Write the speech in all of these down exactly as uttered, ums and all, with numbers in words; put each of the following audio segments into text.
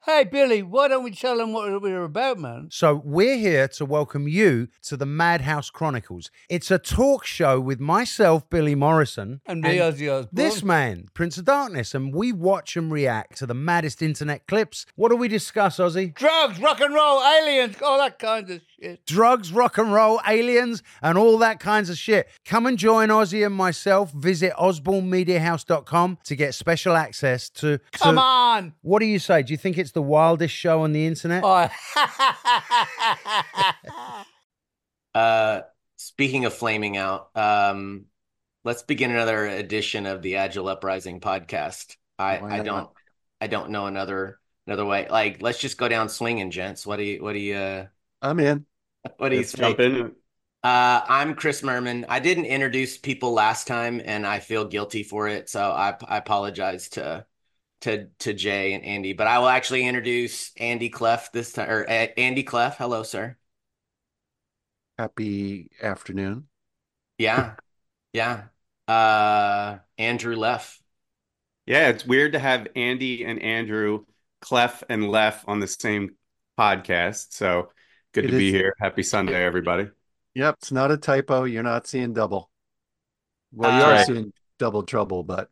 Hey, Billy, why don't we tell them what we're about, man? So we're here to welcome you to the Madhouse Chronicles. It's a talk show with myself, Billy Morrison, And me, Ozzy Osbourne. this man, Prince of Darkness, and we watch and react to the maddest internet clips. What do we discuss, Ozzy? Drugs, rock and roll, aliens, all that kind of shit. Drugs, rock and roll, aliens, and all that kinds of shit. Come and join Ozzy and myself. Visit osborne media house dot com to get special access to... to Come on! What do you say? Do you think it's the wildest show on the internet? Oh. uh, speaking of flaming out, um, let's begin another edition of the Agile Uprising podcast. I, I don't, I don't know another another way. Like, let's just go down swinging, gents. What do you, what do you? Uh, I'm in. What do you let's jump in? Uh, I'm Chris Merman. I didn't introduce people last time, and I feel guilty for it. So I, I apologize to. to to Jay and Andy, but I will actually introduce Andy Clef this time, or uh, Andy Clef. Hello, sir. Happy afternoon. Yeah, yeah. Uh, Andrew Leff. Yeah, it's weird to have Andy and Andrew, Clef and Leff on the same podcast. So good It to be is- here. Happy Sunday, everybody. Yep, it's not a typo. You're not seeing double. Well, you Uh, are Right. seeing double trouble, but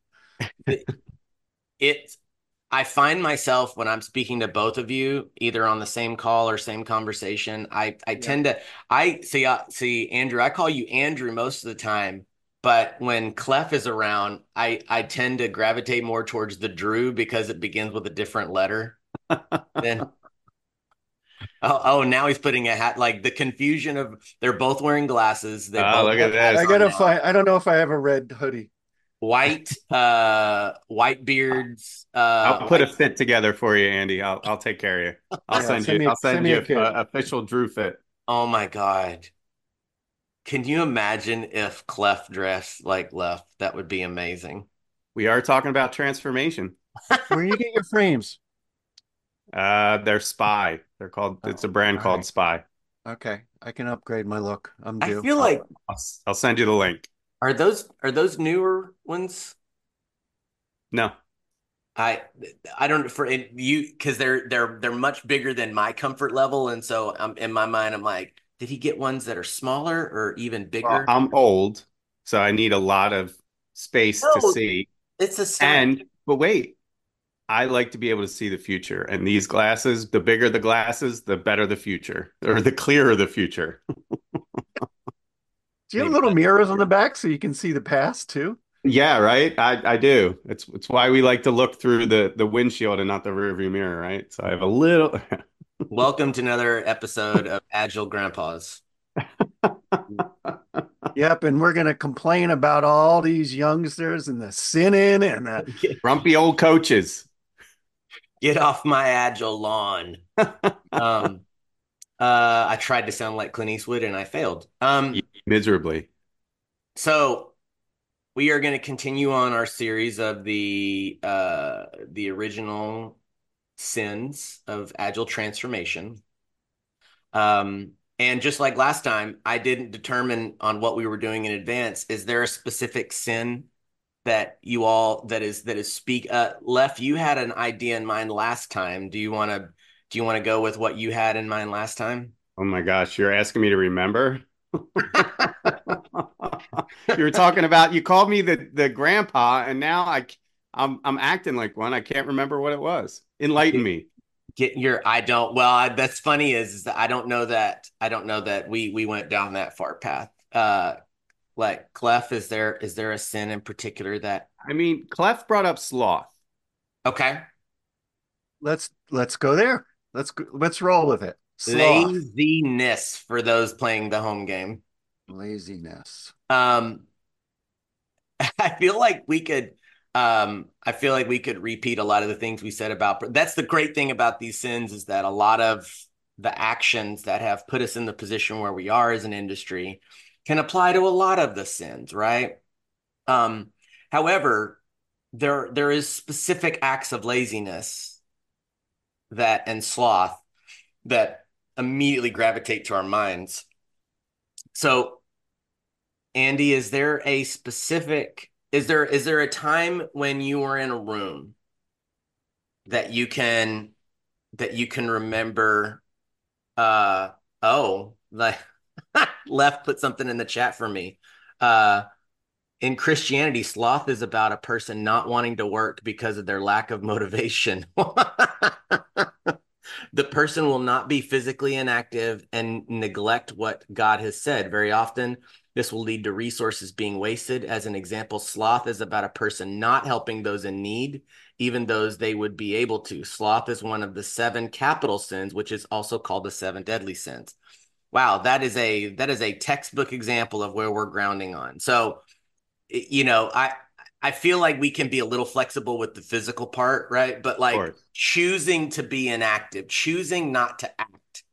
It, I find myself when I'm speaking to both of you, either on the same call or same conversation, I, I tend to, I see, uh, see, Andrew, I call you Andrew most of the time, but when Clef is around, I, I tend to gravitate more towards the Drew because it begins with a different letter. Then, oh, oh, now he's putting a hat, like the confusion of, they're both wearing glasses. They Oh, both look at have this. I gotta hats on. find. I don't know if I have a red hoodie. White, uh, white beards. Uh, I'll put a white- fit together for you, Andy. I'll I'll take care of you. I'll Yeah, send send you. me- I'll send, send me you a a, kit. a official Drew fit. Oh my God. Can you imagine if Clef dressed like Left? That would be amazing. We are talking about transformation. Where you get your frames? Uh, they're Spy. They're called. It's a brand all called right. Spy. Okay, I can upgrade my look. I'm I due. feel like I'll, I'll send you the link. are those are those newer ones? No, I I don't for it, you because they're they're they're much bigger than my comfort level, and so I'm in my mind I'm like, did he get ones that are smaller or even bigger? well, I'm old, so I need a lot of space to No. see. It's a sign. And but wait, I like to be able to see the future. And these glasses, the bigger the glasses, the better the future, or the clearer the future. Do you have little mirrors on the back so you can see the past too? Yeah, right. I, I do. It's it's why we like to look through the the windshield and not the rearview mirror, right? So I have a little. Welcome to another episode of Agile Grandpas. Yep, and we're gonna complain about all these youngsters and the sinning and the Grumpy old coaches. Get off my Agile lawn. um, uh, I tried to sound like Clint Eastwood and I failed. Um, Miserably. so we are going to continue on our series of the uh, the original sins of Agile transformation. Um, and just like last time, I didn't determine on what we were doing in advance. Is there a specific sin that you all that is that is speak uh Lef, you had an idea in mind last time. Do you want to do you want to go with what you had in mind last time? Oh my gosh, you're asking me to remember? You were talking about you called me the the grandpa, and now I I'm I'm acting like one. I can't remember what it was. Enlighten me. Get your I don't well I, that's funny is, is that I don't know that I don't know that we we went down that far path. Uh like Clef, is there is there a sin in particular that I mean, Clef brought up sloth. okay. let's let's go there. Let's go, let's roll with it. Sloth. Laziness for those playing the home game. Laziness. Um, I feel like we could, um, I feel like we could repeat a lot of the things we said about, that's the great thing about these sins is that a lot of the actions that have put us in the position where we are as an industry can apply to a lot of the sins, right? Um, however, there, there is specific acts of laziness that, and sloth that immediately gravitate to our minds. So Andy, is there a specific, is there is there a time when you were in a room that you can that you can remember. Uh, oh, like Left put something in the chat for me. Uh, in Christianity, sloth is about a person not wanting to work because of their lack of motivation. The person will not be physically inactive and neglect what God has said. Very often, this will lead to resources being wasted. As an example, sloth is about a person not helping those in need, even those they would be able to. Sloth is one of the seven capital sins, which is also called the seven deadly sins. Wow, that is a that is a textbook example of where we're grounding on. So, you know, I I feel like we can be a little flexible with the physical part, right? But like choosing to be inactive, choosing not to act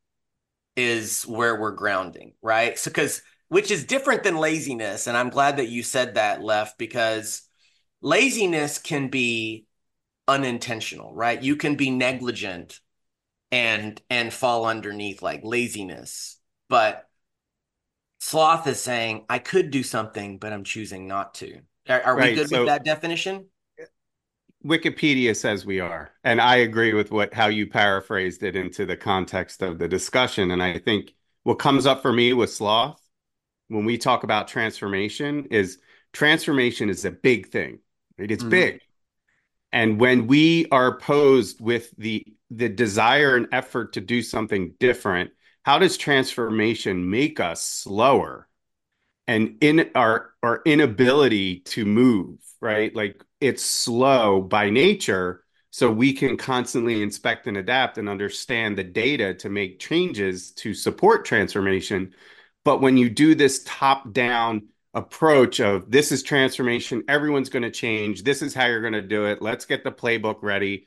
is where we're grounding, right? So, because which is different than laziness. And I'm glad that you said that, Left, because laziness can be unintentional, right? You can be negligent and and fall underneath like laziness. But sloth is saying, I could do something, but I'm choosing not to. Are, are we Right. good So with that definition? Wikipedia says we are. And I agree with what how you paraphrased it into the context of the discussion. And I think what comes up for me with sloth when we talk about transformation is transformation is a big thing, right? It's Mhm. big. And when we are posed with the the desire and effort to do something different, how does transformation make us slower and in our our inability to move, right? Like it's slow by nature, so we can constantly inspect and adapt and understand the data to make changes to support transformation. But when you do this top-down approach of this is transformation, everyone's going to change, this is how you're going to do it, let's get the playbook ready,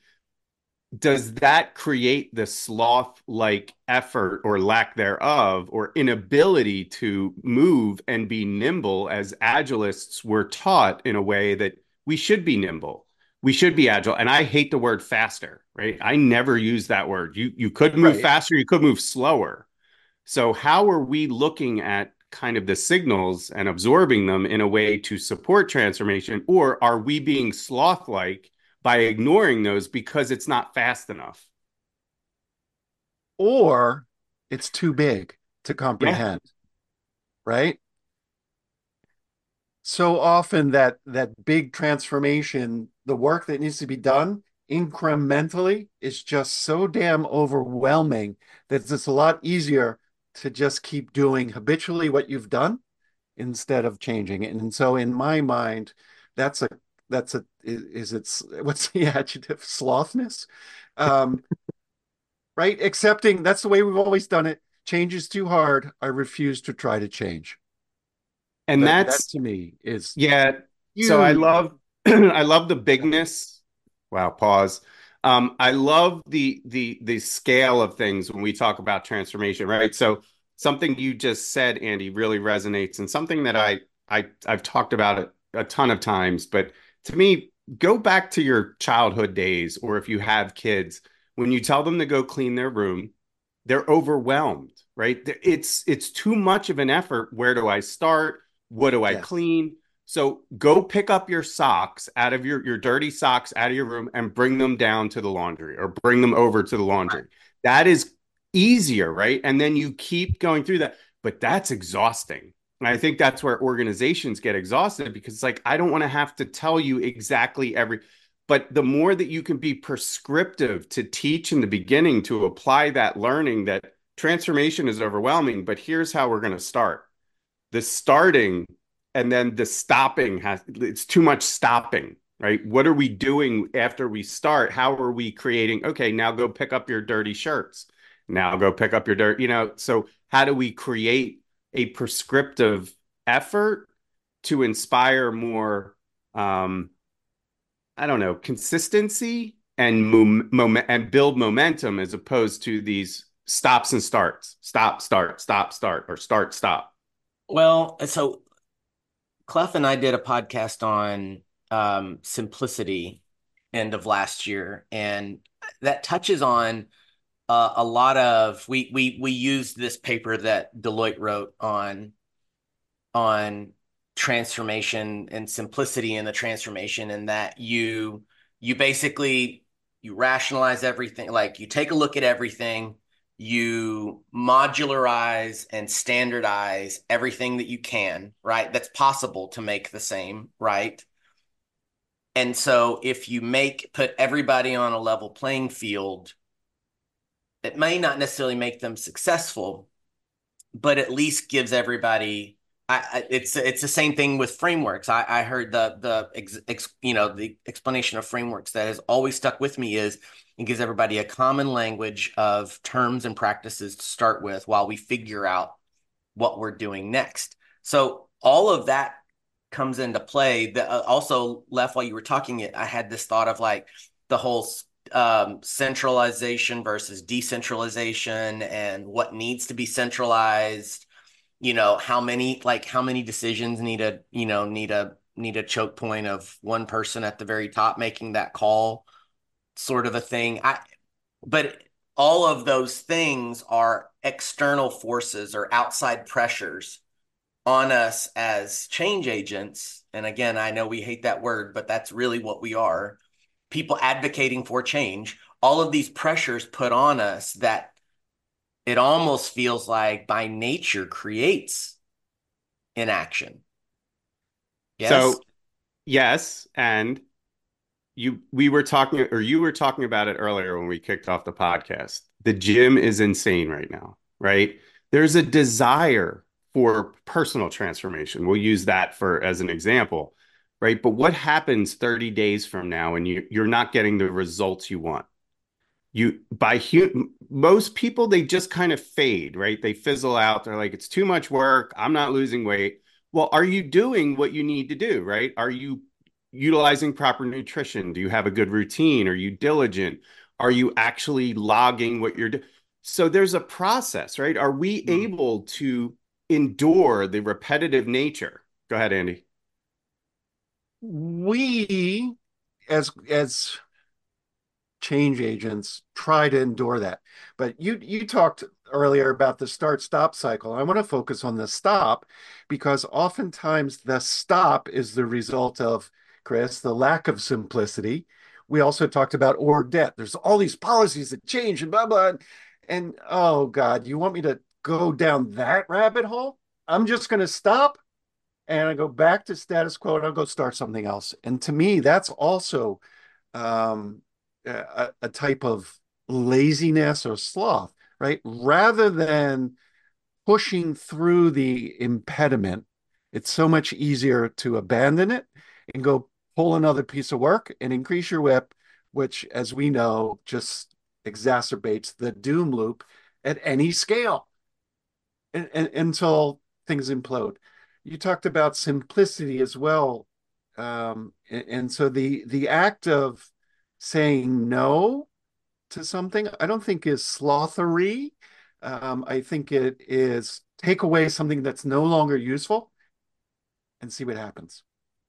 does that create the sloth-like effort or lack thereof or inability to move and be nimble as agilists were taught in a way that we should be nimble? We should be agile. And I hate the word faster, right? I never use that word. You you could move Right. faster, you could move slower. So how are we looking at kind of the signals and absorbing them in a way to support transformation? Or are we being sloth-like by ignoring those because it's not fast enough? Or it's too big to Yeah. comprehend, right? So often that that big transformation, the work that needs to be done incrementally is just so damn overwhelming that it's a lot easier to just keep doing habitually what you've done instead of changing it. And so in my mind, that's a that's a is, is it's what's the adjective? Slothness. Um, right? Accepting that's the way we've always done it. Change is too hard. I refuse to try to change. And That that that's, to me is yeah. So I huge. love, I love the bigness. Wow, pause. Um, I love the the the scale of things when we talk about transformation, right? So something you just said, Andy, really resonates, and something that I I I've talked about it a ton of times, but to me, go back to your childhood days, or if you have kids, when you tell them to go clean their room, they're overwhelmed, right? It's it's too much of an effort. Where do I start? What do I Yes. clean? So go pick up your socks out of your your dirty socks out of your room and bring them down to the laundry or bring them over to the laundry. That is easier, right? And then you keep going through that, but that's exhausting. And I think that's where organizations get exhausted because it's like I don't want to have to tell you exactly every, but the more that you can be prescriptive to teach in the beginning to apply that learning that transformation is overwhelming, but here's how we're going to start. The starting and then the stopping has, it's too much stopping, right? What are we doing after we start? How are we creating? Okay, now go pick up your dirty shirts. Now go pick up your dirt, you know. So how do we create a prescriptive effort to inspire more um I don't know, consistency and mom- moment and build momentum as opposed to these stops and starts, stop, start, stop, start, or start, stop. Well, so Clef and I did a podcast on um, simplicity end of last year, and that touches on uh, a lot of we we we used this paper that Deloitte wrote on on transformation and simplicity in the transformation, and that you you basically you rationalize everything, like you take a look at everything, you modularize and standardize everything that you can, right? That's possible to make the same, right? And so if you make put everybody on a level playing field, it may not necessarily make them successful, but at least gives everybody. I, I, it's it's the same thing with frameworks. I, I heard the the ex, ex, you know the explanation of frameworks that has always stuck with me is it gives everybody a common language of terms and practices to start with while we figure out what we're doing next. So all of that comes into play. That uh, also left while you were talking it, I had this thought of like the whole um, centralization versus decentralization and what needs to be centralized. You know, how many like how many decisions need a you know need a need a choke point of one person at the very top making that call, sort of a thing. I but all of those things are external forces or outside pressures on us as change agents. And again, I know we hate that word, but that's really what we are. People advocating for change. All of these pressures put on us that it almost feels like by nature creates inaction. Yes? So, yes, and you we were talking or you were talking about it earlier when we kicked off the podcast. The gym is insane right now, right? There's a desire for personal transformation. We'll use that for as an example, right? But what happens thirty days from now when you you're not getting the results you want? You by hu- most people they just kind of fade, right? They fizzle out. They're like, it's too much work. I'm not losing weight. Well, are you doing what you need to do, right? Are you utilizing proper nutrition? Do you have a good routine? Are you diligent? Are you actually logging what you're doing? So there's a process, right? Are we Mm. able to endure the repetitive nature? Go ahead, Andy. We, as as change agents, try to endure that. But you you talked earlier about the start-stop cycle. I want to focus on the stop because oftentimes the stop is the result of, Chris, the lack of simplicity. We also talked about org debt. There's all these policies that change and blah blah. And oh God, you want me to go down that rabbit hole? I'm just going to stop and I go back to status quo and I'll go start something else. And to me, that's also um, a, a type of laziness or sloth, right? Rather than pushing through the impediment, it's so much easier to abandon it and go pull another piece of work and increase your whip, which, as we know, just exacerbates the doom loop at any scale and, and, until things implode. You talked about simplicity as well. Um, and, and so the the act of saying no to something, I don't think is slothery. Um, I think it is take away something that's no longer useful and see what happens.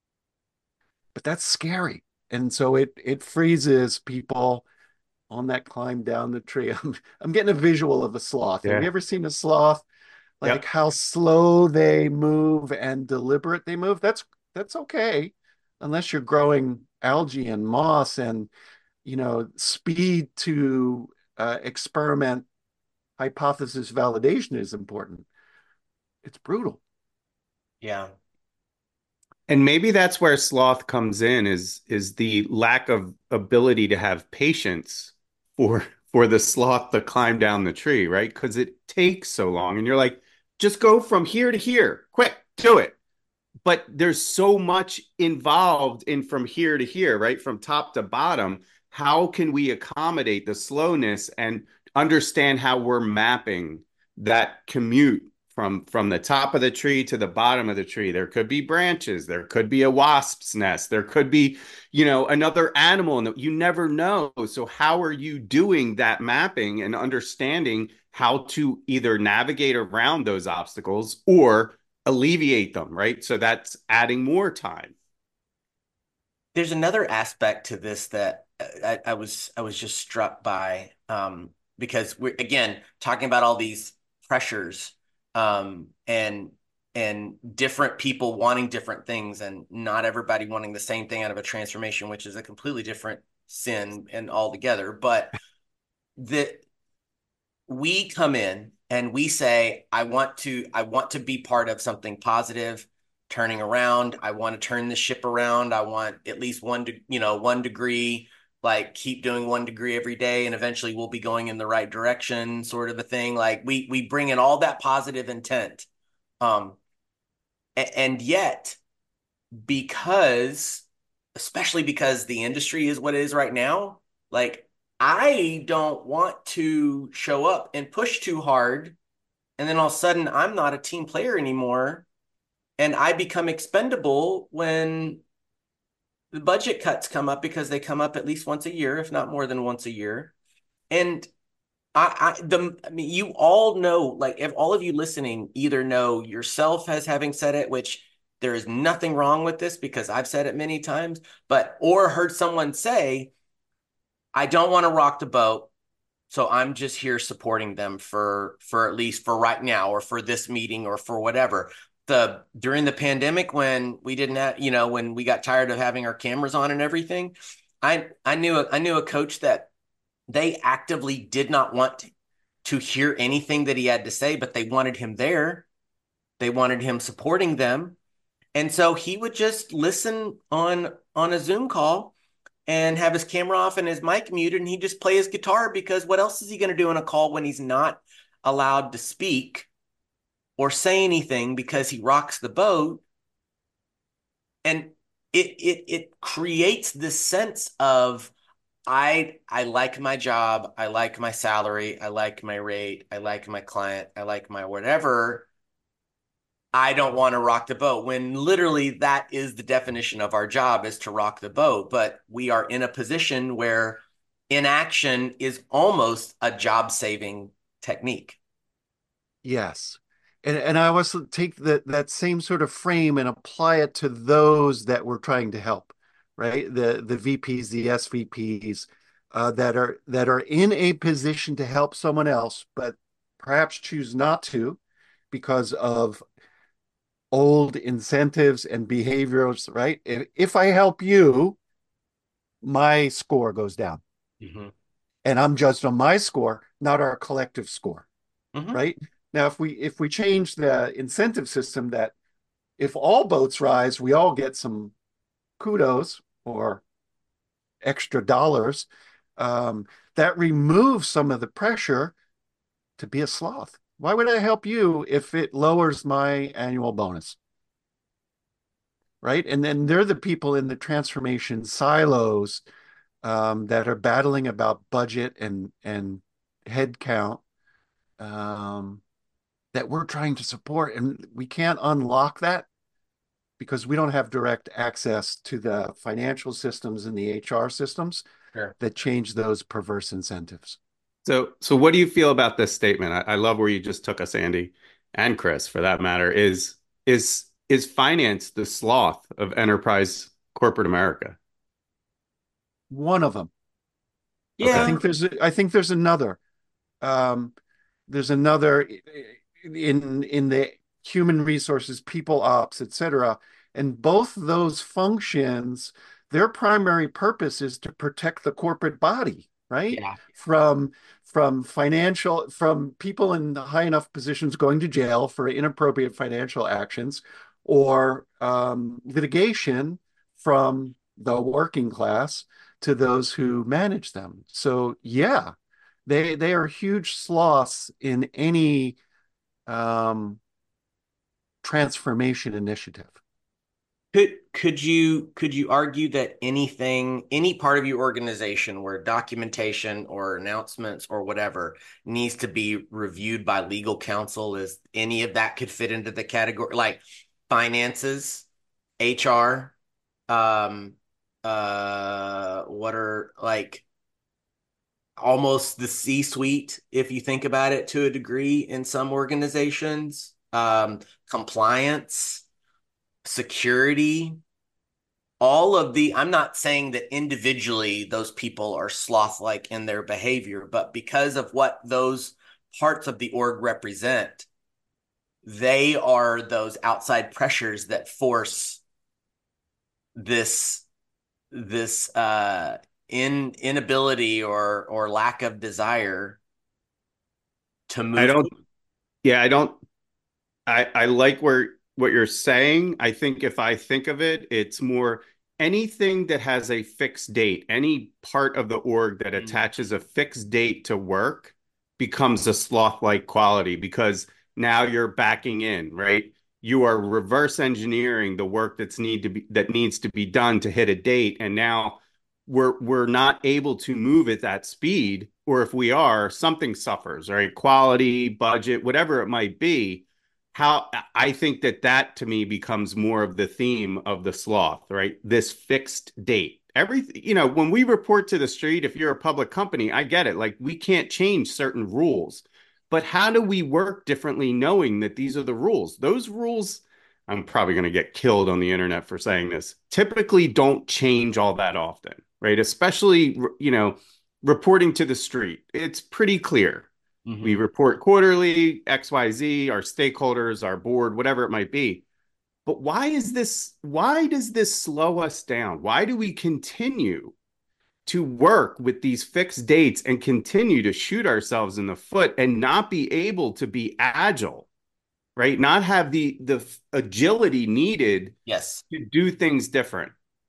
But that's scary. And so it it freezes people on that climb down the tree. I'm, I'm getting a visual of a sloth. Have you Yeah. ever seen a sloth? Like Yep. how slow they move and deliberate they move? That's that's okay, unless you're growing algae and moss and you know speed to uh, experiment hypothesis validation is important. It's brutal. Yeah. And maybe that's where sloth comes in is is the lack of ability to have patience for for the sloth to climb down the tree, right? Because it takes so long. And you're like, just go from here to here, quick, do it. But there's so much involved in from here to here, right? From top to bottom. How can we accommodate the slowness and understand how we're mapping that commute from from the top of the tree to the bottom of the tree? There could be branches, there could be a wasp's nest, there could be, you know, another animal, and you never know. So how are you doing that mapping and understanding how to either navigate around those obstacles or alleviate them, right? So that's adding more time. There's another aspect to this that I, I was I was just struck by um, because we're again talking about all these pressures um, and and different people wanting different things and not everybody wanting the same thing out of a transformation, which is a completely different sin and altogether, but that we come in and we say, I want to, I want to be part of something positive, turning around. I want to turn the ship around. I want at least one, de- you know, one degree, like keep doing one degree every day, and eventually we'll be going in the right direction, sort of a thing. Like we we bring in all that positive intent, um, a- and yet because, especially because the industry is what it is right now, like I don't want to show up and push too hard. And then all of a sudden, I'm not a team player anymore. And I become expendable when the budget cuts come up, because they come up at least once a year, if not more than once a year. And I, I, the, I mean, you all know, like, if all of you listening either know yourself as having said it, which there is nothing wrong with this because I've said it many times, but, or heard someone say, I don't want to rock the boat, so I'm just here supporting them for for at least for right now, or for this meeting, or for whatever. The during the pandemic, when we didn't have, you know, when we got tired of having our cameras on and everything, I I knew a, I knew a coach that they actively did not want to, to hear anything that he had to say, but they wanted him there. They wanted him supporting them. And so he would just listen on on a Zoom call and have his camera off and his mic muted, and he'd just play his guitar, because what else is he going to do in a call when he's not allowed to speak or say anything because he rocks the boat? And it it it creates this sense of I I like my job, I like my salary, I like my rate, I like my client, I like my whatever. I don't want to rock the boat, when literally that is the definition of our job, is to rock the boat. But we are in a position where inaction is almost a job saving technique. Yes. And and I also take that that same sort of frame and apply it to those that we're trying to help, right? The the V Ps, the S V Ps, uh, that are that are in a position to help someone else, but perhaps choose not to because of old incentives and behaviors, right? If, if I help you, my score goes down. Mm-hmm. And I'm judged on my score, not our collective score, Mm-hmm. right? Now, if we if we change the incentive system, that if all boats rise, we all get some kudos or extra dollars, um, that removes some of the pressure to be a sloth. Why would I help you if it lowers my annual bonus? Right. And then they're the people in the transformation silos, um, that are battling about budget and and head count, um, that we're trying to support. And we can't unlock that because we don't have direct access to the financial systems and the H R systems Sure. that change those perverse incentives. So, so what do you feel about this statement? I, I love where you just took us, Andy, and Chris, for that matter. Is is is finance the sloth of enterprise corporate America? One of them. I Yeah. think there's I think there's another. Um, there's another in in the human resources, people ops, et cetera. And both those functions, their primary purpose is to protect the corporate body, right? Yeah. From from financial, from people in high enough positions going to jail for inappropriate financial actions, or um, litigation from the working class to those who manage them. So yeah, they they are huge sloths in any um, transformation initiative. Could could you could you argue that anything, any part of your organization where documentation or announcements or whatever needs to be reviewed by legal counsel, is any of that could fit into the category, like finances, H R, um, uh, what are like almost the C-suite, if you think about it to a degree in some organizations, um, compliance, security, all of the, I'm not saying that individually those people are sloth-like in their behavior, but because of what those parts of the org represent, they are those outside pressures that force this this uh in inability or or lack of desire to I move. don't, yeah, I don't, I, I like where what you're saying. I think if I think of it, it's more anything that has a fixed date, any part of the org that Mm. attaches a fixed date to work becomes a sloth-like quality because now you're backing in, right? You are reverse engineering the work that's need to be that needs to be done to hit a date, and now we're we're not able to move at that speed, or if we are, something suffers, right? Quality, budget, whatever it might be. How I think that that to me becomes more of the theme of the sloth, right? This fixed date. Everything, you know, when we report to the street, if you're a public company, I get it. Like we can't change certain rules, but how do we work differently knowing that these are the rules? Those rules, I'm probably going to get killed on the internet for saying this, typically don't change all that often, right? Especially, you know, reporting to the street. It's pretty clear. Mm-hmm. We report quarterly, X Y Z, our stakeholders, our board, whatever it might be. But why is this, why does this slow us down? Why do we continue to work with these fixed dates and continue to shoot ourselves in the foot and not be able to be agile, right? Not have the the agility needed Yes. to do things different.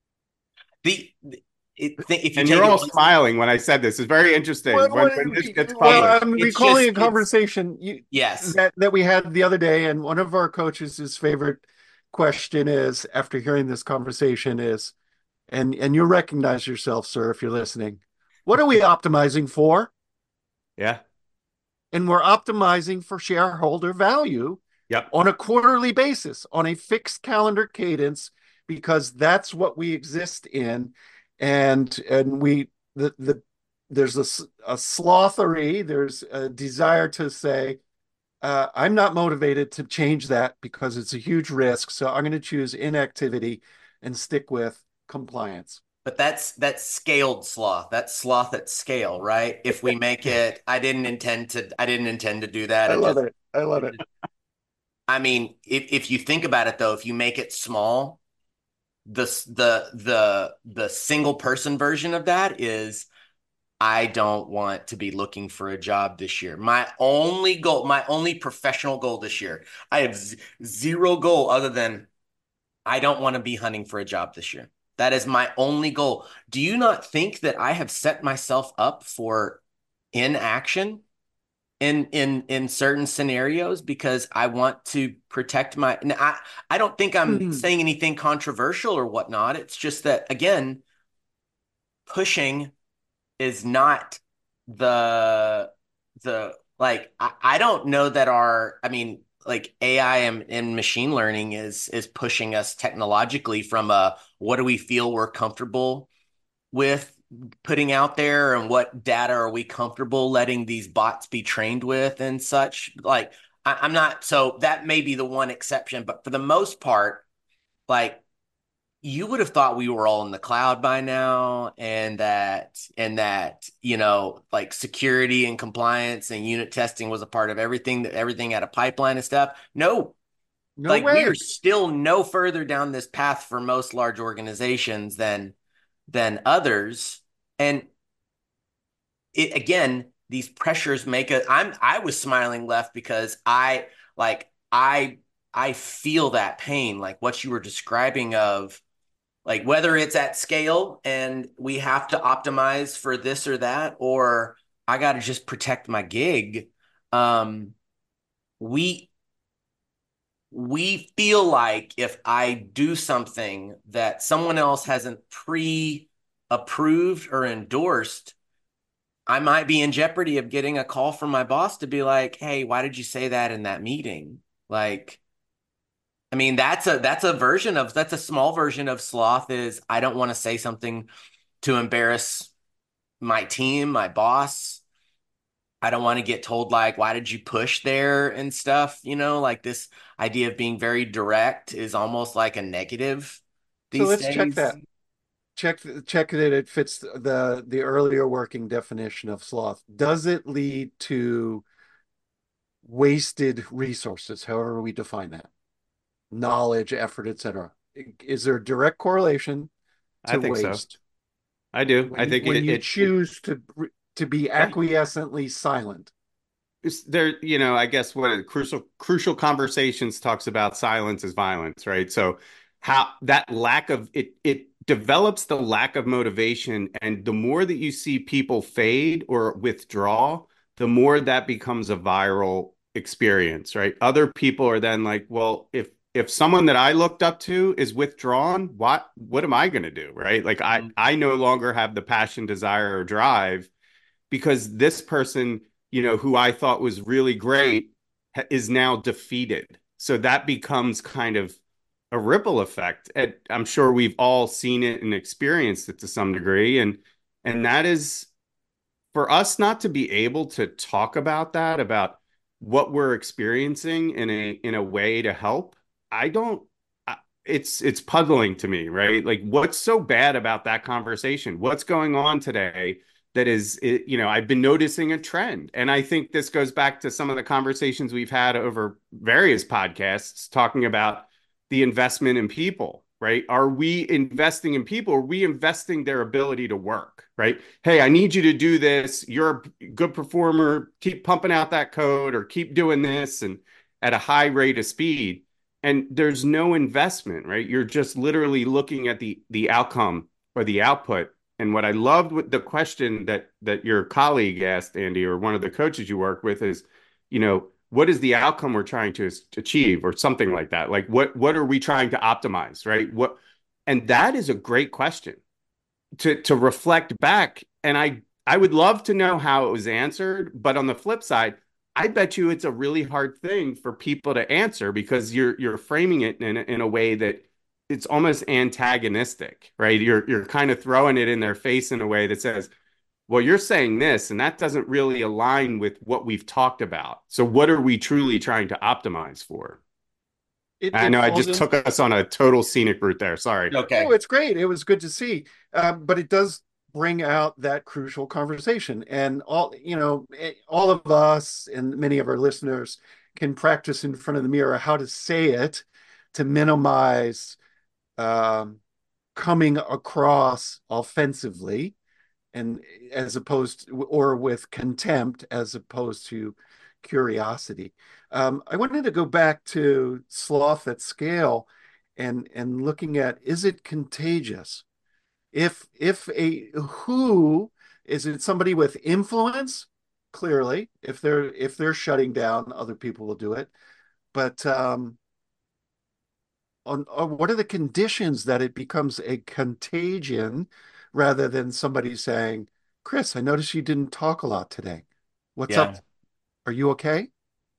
The, the it, if you and take you're all one, smiling when I said this. It's very interesting Well, when, well, when this gets well, published. I'm It's recalling just- a conversation you, yes, that, that we had the other day, and one of our coaches' favorite question is, after hearing this conversation is, and, and you recognize yourself, sir, if you're listening, what are we optimizing for? Yeah. And we're optimizing for shareholder value Yep. on a quarterly basis, on a fixed calendar cadence, because that's what we exist in. And and we the the there's a, a slothery, there's a desire to say, uh, I'm not motivated to change that because it's a huge risk. So I'm going to choose inactivity and stick with compliance. but that's that's scaled sloth. That's sloth at scale, right? If we make it, I didn't intend to. I didn't intend to do that. I It love just- it. I love it. I mean, if if you think about it, though, if you make it small, the the the the single person version of that is, I don't want to be looking for a job this year. My only goal, my only professional goal this year, I have z- zero goal other than I don't want to be hunting for a job this year. That is my only goal. Do you not think that I have set myself up for inaction in in in certain scenarios because I want to protect my and I I don't think I'm Hmm. saying anything controversial or whatnot. It's just that again, pushing is not the the like I, I don't know that our I mean like A I and, and machine learning is is pushing us technologically from a what do we feel we're comfortable with putting out there and what data are we comfortable letting these bots be trained with and such. Like I, I'm not so that may be the one exception, but for the most part, like you would have thought we were all in the cloud by now and that and that you know like security and compliance and unit testing was a part of everything that everything had a pipeline and stuff. No, No like way. we are still no further down this path for most large organizations than than others. And it again, these pressures make a I'm I was smiling left because I like I I feel that pain, like what you were describing of like whether it's at scale and we have to optimize for this or that, or I got to just protect my gig. Um, we we feel like if I do something that someone else hasn't pre-approved or endorsed, I might be in jeopardy of getting a call from my boss to be like, "Hey, why did you say that in that meeting?" Like, I mean, that's a that's a version of that's a small version of sloth is I don't want to say something to embarrass my team, my boss. I don't want to get told like, why did you push there and stuff? You know, like this idea of being very direct is almost like a negative So these let's check days. that. Check check that it fits the the earlier working definition of sloth. Does it lead to wasted resources, however we define that? Knowledge, effort, et cetera. Is there a direct correlation I to think so. waste? I do. when I you, think when it, you it, it choose to to be acquiescently silent. it's there, you know, I guess what it, crucial crucial conversations talks about silence is violence, right? So how that lack of it it develops the lack of motivation, and the more that you see people fade or withdraw, the more that becomes a viral experience, right? Other people are then like, well, if if someone that I looked up to is withdrawn, what what am I going to do, right? Like I Mhm. I no longer have the passion, desire, or drive because this person, you know, who I thought was really great is now defeated. So that becomes kind of a ripple effect. And I'm sure we've all seen it and experienced it to some degree. And and that is for us not to be able to talk about that, about what we're experiencing in a in a way to help. I don't it's it's puzzling to me, right? Like what's so bad about that conversation? What's going on today that is it, you know, I've been noticing a trend. And I think this goes back to some of the conversations we've had over various podcasts talking about the investment in people, right? Are we investing in people? Are we investing their ability to work, right? Hey, I need you to do this. You're a good performer. Keep pumping out that code or keep doing this and at a high rate of speed. And there's no investment, right? You're just literally looking at the the outcome or the output. And what I loved with the question that that your colleague asked, Andy, or one of the coaches you work with is, you know, what is the outcome we're trying to achieve or something like that? Like what what are we trying to optimize, right? What and that is a great question to to reflect back. And I I would love to know how it was answered, but on the flip side, I bet you it's a really hard thing for people to answer because you're you're framing it in a, in a way that it's almost antagonistic, right? You're you're kind of throwing it in their face in a way that says, "Well, you're saying this, and that doesn't really align with what we've talked about. So, what are we truly trying to optimize for?" It I it know I falls just in. took us on a total scenic route there. Sorry. Okay. Oh, it's great. It was good to see. Um, but it does bring out that crucial conversation. And all, you know, eh, all of us and many of our listeners can practice in front of the mirror how to say it to minimize um, coming across offensively and as opposed to, or with contempt as opposed to curiosity. Um, I wanted to go back to sloth at scale and and looking at, is it contagious? If if a who is it somebody with influence? Clearly, if they're if they're shutting down, other people will do it. But um, on, on what are the conditions that it becomes a contagion rather than somebody saying, Chris, I noticed you didn't talk a lot today. What's up? Yeah. Are you okay?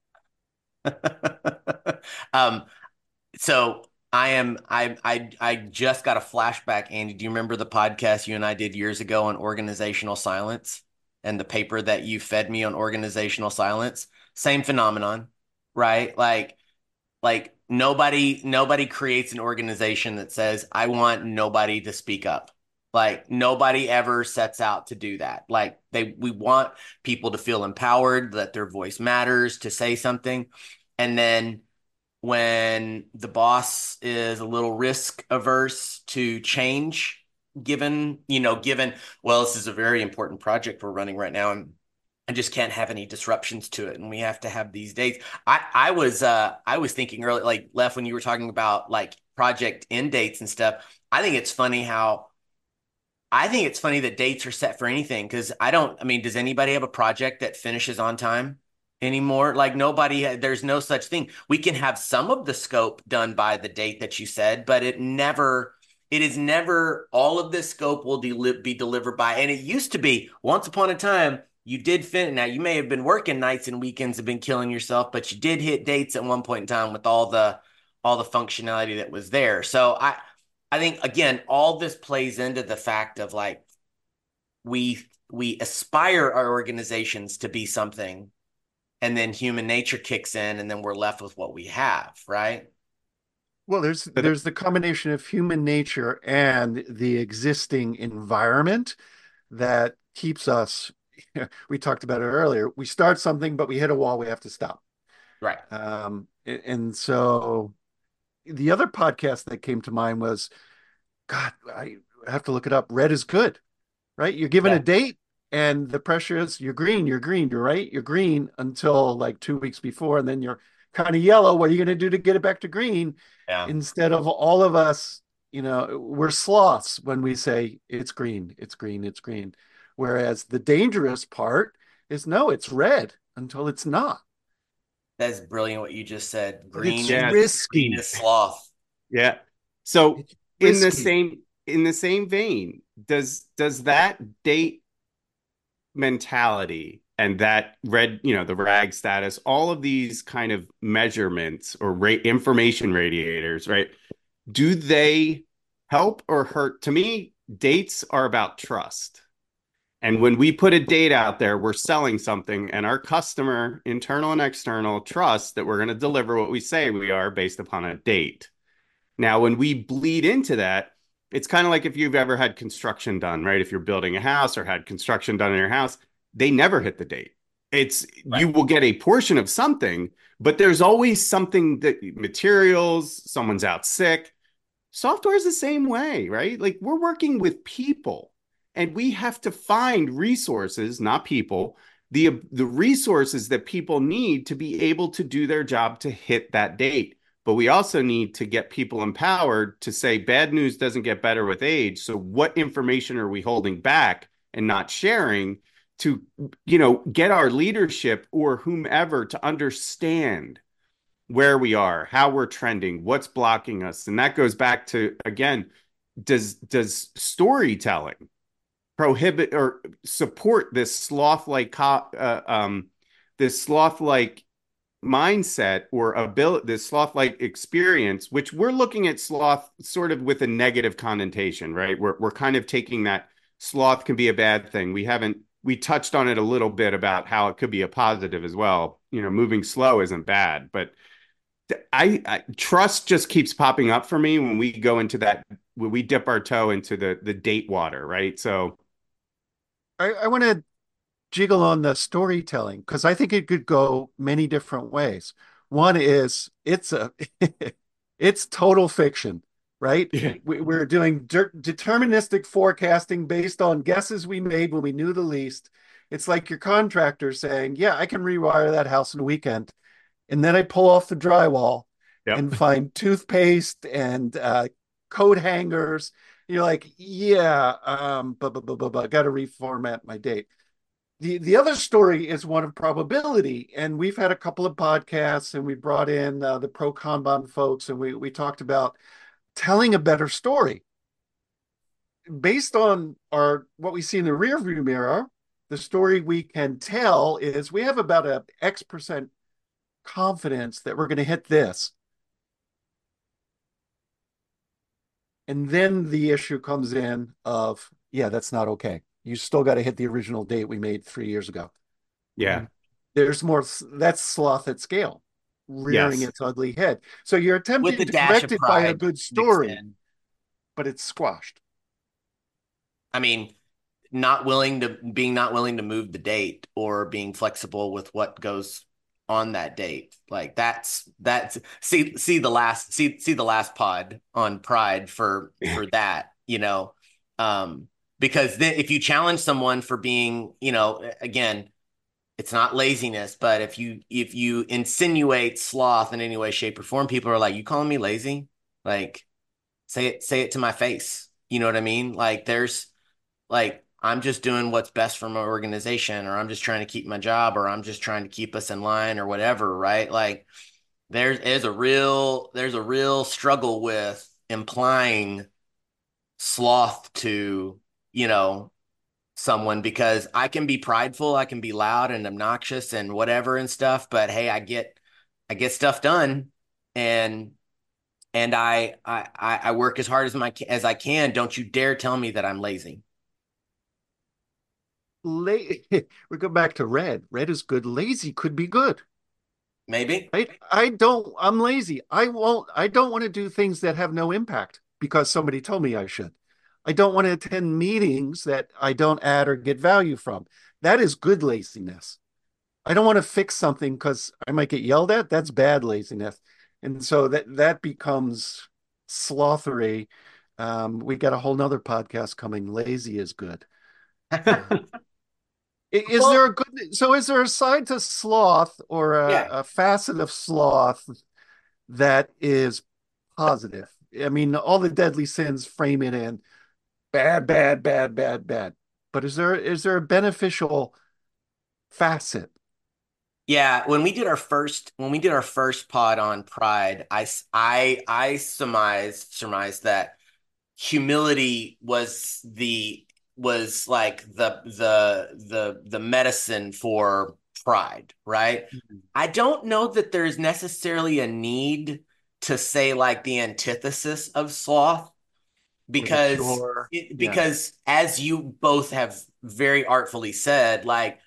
um, so I am I I I just got a flashback, Andy. Do you remember the podcast you and I did years ago on organizational silence and the paper that you fed me on organizational silence? Same phenomenon, right? Like like nobody nobody creates an organization that says, I want nobody to speak up. Like nobody ever sets out to do that. Like they we want people to feel empowered, that their voice matters, to say something. And then when the boss is a little risk averse to change, given, you know, given, well, this is a very important project we're running right now, and I just can't have any disruptions to it, and we have to have these dates. I I was uh I was thinking early, like Left, when you were talking about like project end dates and stuff. I think it's funny how I think it's funny that dates are set for anything because I don't. I mean, does anybody have a project that finishes on time anymore? Like nobody. There's no such thing. We can have some of the scope done by the date that you said, but it never. It is never all of this scope will de- be delivered by. And it used to be once upon a time you did fit. Now you may have been working nights and weekends, have been killing yourself, but you did hit dates at one point in time with all the all the functionality that was there. So I I think again, all this plays into the fact of like we we aspire our organizations to be something, and then human nature kicks in, and then we're left with what we have, right? Well, there's But there's the combination of human nature and the existing environment that keeps us. We talked about it earlier. We start something, but we hit a wall. We have to stop. Right. Um, and so the other podcast that came to mind was, God, I have to look it up. Red is Good. right? You're given Yeah. a date and the pressure is you're green, you're green, you're right, you're green until like two weeks before, and then you're kind of yellow. What are you going to do to get it back to green? Yeah. Instead of all of us, you know, we're sloths when we say it's green, it's green, it's green. Whereas the dangerous part is no, it's red until it's not. That's brilliant what you just said. But it's Green is Yeah. green risky. is sloth. Yeah. So It's in the risky. same in the same vein, does does that date mentality and that red, you know, the rag status, all of these kind of measurements or rate information radiators, right? Do they help or hurt? To me, dates are about trust. And when we put a date out there, we're selling something, and our customer, internal and external, trusts that we're going to deliver what we say we are based upon a date. Now, when we bleed into that, it's kind of like if you've ever had construction done, right? If you're building a house or had construction done in your house, they never hit the date. It's Right. you will get a portion of something, but there's always something that materials, someone's out sick. Software is the same way, right? Like we're working with people and we have to find resources, not people, the the resources that people need to be able to do their job to hit that date. But we also need to get people empowered to say bad news doesn't get better with age. So what information are we holding back and not sharing to, you know, get our leadership or whomever to understand where we are, how we're trending, what's blocking us. And that goes back to, again, does does storytelling prohibit or support this sloth-like uh, um this sloth-like mindset or ability, this sloth-like experience, which we're looking at sloth sort of with a negative connotation, right? We're we're kind of taking that sloth can be a bad thing. We haven't we touched on it a little bit about how it could be a positive as well. You know, moving slow isn't bad, but I, I trust just keeps popping up for me when we go into that when we dip our toe into the the date water, right? So I, I want to jiggle on the storytelling because I think it could go many different ways. One is it's a it's total fiction, right? yeah, We, we're doing de deterministic forecasting based on guesses we made when we knew the least. It's like your contractor saying, "Yeah, I can rewire that house in a weekend," and then I pull off the drywall yep. and find toothpaste and uh, coat hangers. You're like, "Yeah, um, but but but but got to reformat my date." The the other story is one of probability, and we've had a couple of podcasts, and we brought in uh, the pro Kanban folks, and we we talked about telling a better story based on our what we see in the rearview mirror. The story we can tell is we have about a X percent confidence that we're going to hit this, and then the issue comes in of yeah, that's not okay. You still got to hit the original date we made three years ago. Yeah. There's more, that's sloth at scale, rearing Yes. its ugly head. So you're With attempting the to dash correct of it by a pride good mixed story, in. but it's squashed. I mean, not willing to being not willing to move the date or being flexible with what goes on that date. Like that's that's see see the last see see the last pod on pride for for that, you know. Um because then if you challenge someone for being, you know, again, it's not laziness, but if you if you insinuate sloth in any way, shape, or form, people are like, "You calling me lazy?" Like, say it say it to my face. You know what I mean? Like, there's like I'm just doing what's best for my organization, or I'm just trying to keep my job, or I'm just trying to keep us in line, or whatever, right? Like, there's is a real there's a real struggle with implying sloth to, you know, someone because I can be prideful, I can be loud and obnoxious and whatever and stuff, but hey, I get I get stuff done and and I I I work as hard as my as I can. Don't you dare tell me that I'm lazy. La we go back to red. Red is good. Lazy could be good. Maybe. Right? I don't, I'm lazy. I won't, I don't want to do things that have no impact because somebody told me I should. I don't want to attend meetings that I don't add or get value from. That is good laziness. I don't want to fix something because I might get yelled at. That's bad laziness. And so that that becomes slothery. Um, we got a whole nother podcast coming. Lazy is good. Is Well, there a good, so is there a side to sloth or a, yeah. a facet of sloth that is positive? I mean, all the deadly sins frame it in bad, bad, bad, bad, bad. But is there is there a beneficial facet? Yeah, when we did our first when we did our first pod on pride, I s- I I surmised surmised that humility was the was like the the the the medicine for pride, right? I don't know that there's necessarily a need to say like the antithesis of sloth Or the because cure? it, Yeah, because as you both have very artfully said, like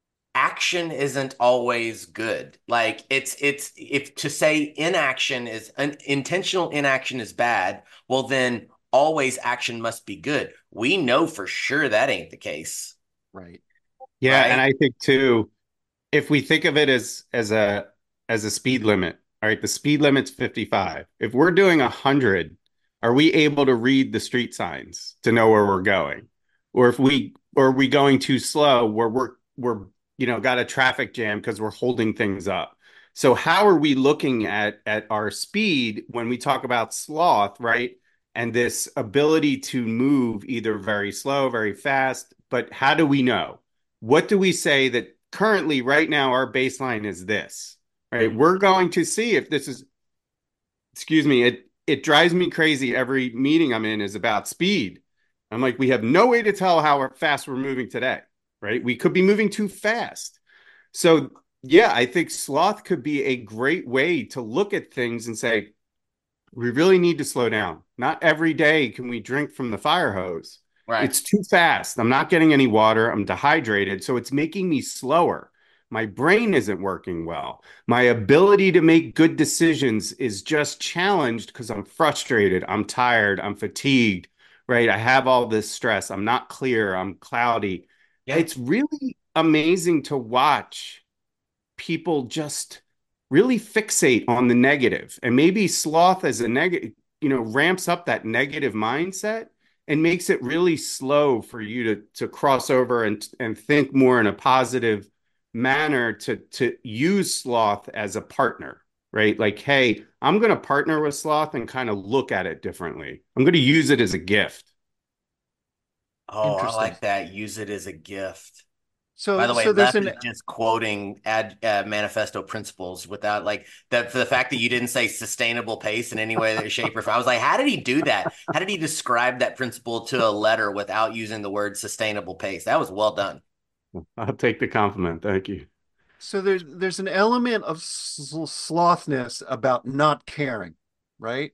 action isn't always good. Like it's it's if to say inaction is an intentional inaction is bad, well then always action must be good. We know for sure that ain't the case, right. Yeah, and right? I think too, if we think of it as as a as a speed limit, all right, the speed limit's fifty-five. If we're doing one hundred, are we able to read the street signs to know where we're going? Or if we or are we going too slow where we're we're you know got a traffic jam because we're holding things up. So how are we looking at at our speed when we talk about sloth, right? And this ability to move either very slow, very fast, but how do we know? What do we say that currently right now our baseline is this, right? We're going to see if this is, excuse me, it it drives me crazy. Every meeting I'm in is about speed. I'm like, we have no way to tell how fast we're moving today, right? We could be moving too fast. So yeah, I think sloth could be a great way to look at things and say, we really need to slow down. Not every day can we drink from the fire hose. Right. It's too fast. I'm not getting any water. I'm dehydrated. So it's making me slower. My brain isn't working well. My ability to make good decisions is just challenged because I'm frustrated. I'm tired. I'm fatigued, right? I have all this stress. I'm not clear. I'm cloudy. Yeah. It's really amazing to watch people just really fixate on the negative. And maybe sloth as a negative, you know, ramps up that negative mindset and makes it really slow for you to to cross over and and think more in a positive manner to to use sloth as a partner, right? Like, hey, I'm going to partner with sloth and kind of look at it differently. I'm going to use it as a gift. Oh, I Interesting. like that. Use it as a gift. By So the way, so there's Left an is just quoting ad uh, manifesto principles without like that. For the fact that you didn't say sustainable pace in any way, shape, or form. I was like, how did he do that? How did he describe that principle to a letter without using the word sustainable pace? That was well done. I'll take the compliment. Thank you. so there's there's an element of sl slothness about not caring, right?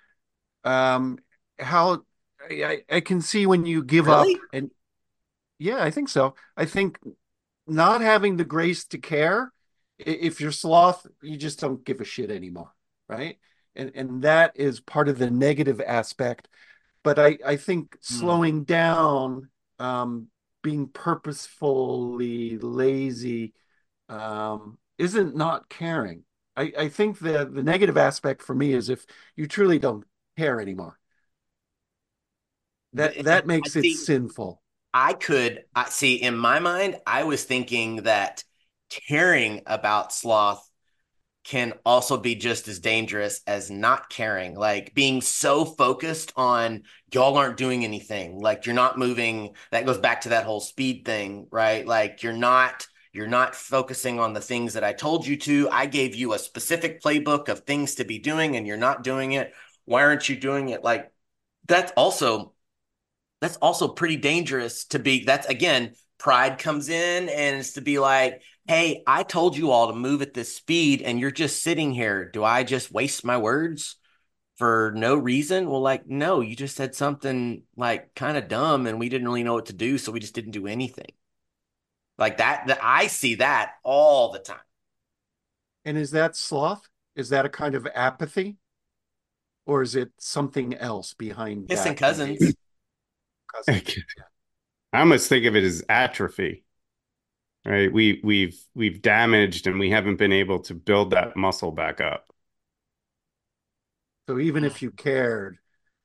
Um, how I, I can see when you give up, Really? and yeah, I think so. I think not having the grace to care, if you're sloth, you just don't give a shit anymore, right? And and that is part of the negative aspect. But I I think Hmm. slowing down, um, being purposefully lazy, um, isn't not caring. I, I think the the negative aspect for me is if you truly don't care anymore. That that I makes it see. sinful. I could I see in my mind, I was thinking that caring about sloth can also be just as dangerous as not caring. Like being so focused on y'all aren't doing anything. Like you're not moving. That goes back to that whole speed thing, right? Like you're not you're not focusing on the things that I told you to. I gave you a specific playbook of things to be doing and you're not doing it. Why aren't you doing it? Like that's also that's also pretty dangerous to be. That's again, pride comes in and it's to be like, hey, I told you all to move at this speed and you're just sitting here. Do I just waste my words for no reason? Well, like, no, you just said something like kind of dumb and we didn't really know what to do. So we just didn't do anything like that. That I see that all the time. And is that sloth? Is that a kind of apathy? Or is it something else behind Kissing that behavior? cousins. Cousin. I almost think of it as atrophy, right? We we've we've damaged and we haven't been able to build that muscle back up. So even if you cared,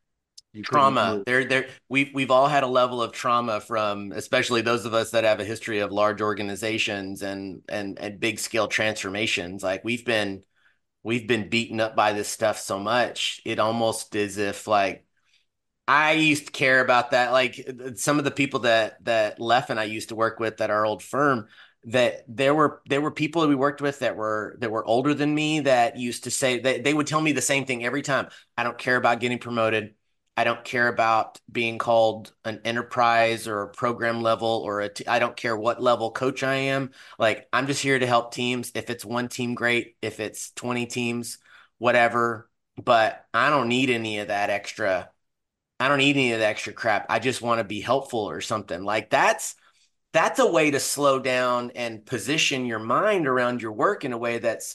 You couldn't Trauma. move. There, there. We've we've all had a level of trauma from, especially those of us that have a history of large organizations and and and big scale transformations. Like we've been we've been beaten up by this stuff so much. It almost is if like I used to care about that. Like some of the people that that left and I used to work with at our old firm, that there were there were people that we worked with that were that were older than me that used to say that they would tell me the same thing every time. I don't care about getting promoted. I don't care about being called an enterprise or a program level or a t- I don't care what level coach I am. Like I'm just here to help teams. If it's one team, great. If it's twenty teams, whatever. But I don't need any of that extra I don't need any of the extra crap. I just want to be helpful or something. Like that's that's a way to slow down and position your mind around your work in a way that's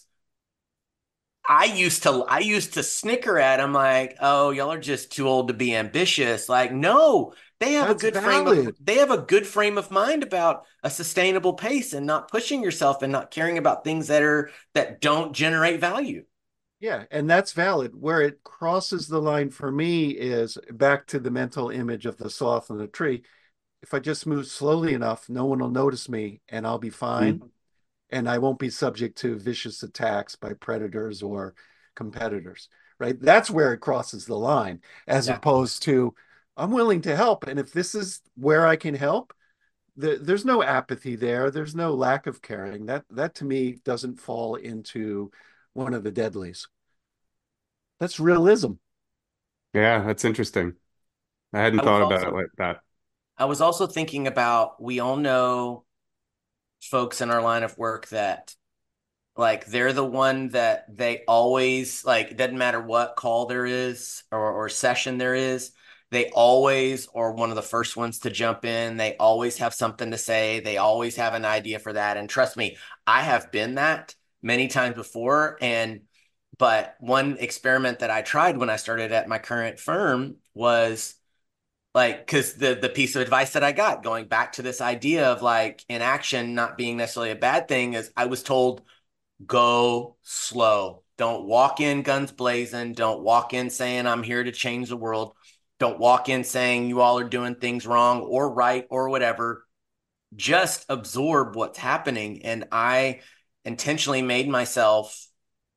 I used to I used to snicker at. I'm like, oh, y'all are just too old to be ambitious. Like, no, they have a That's good frame of valid. they have a good frame of mind about a sustainable pace and not pushing yourself and not caring about things that are that don't generate value. Yeah, and that's valid. Where it crosses the line for me is back to the mental image of the sloth and the tree. If I just move slowly enough, no one will notice me and I'll be fine. Mhm. And I won't be subject to vicious attacks by predators or competitors, right? That's where it crosses the line, as Yeah. opposed to I'm willing to help. And if this is where I can help, the, there's no apathy there. There's no lack of caring. That that to me doesn't fall into one of the deadlies. That's realism. Yeah, that's interesting. I hadn't I was thought about it also like that. I was also thinking about we all know folks in our line of work that like they're the one that they always like it doesn't matter what call there is or, or session there is, they always are one of the first ones to jump in. They always have something to say. They always have an idea for that. And trust me, I have been that many times before. And but one experiment that I tried when I started at my current firm was like because the the piece of advice that I got going back to this idea of like inaction not being necessarily a bad thing is I was told go slow. Don't walk in guns blazing. Don't walk in saying I'm here to change the world. Don't walk in saying you all are doing things wrong or right or whatever. Just absorb what's happening. And I intentionally made myself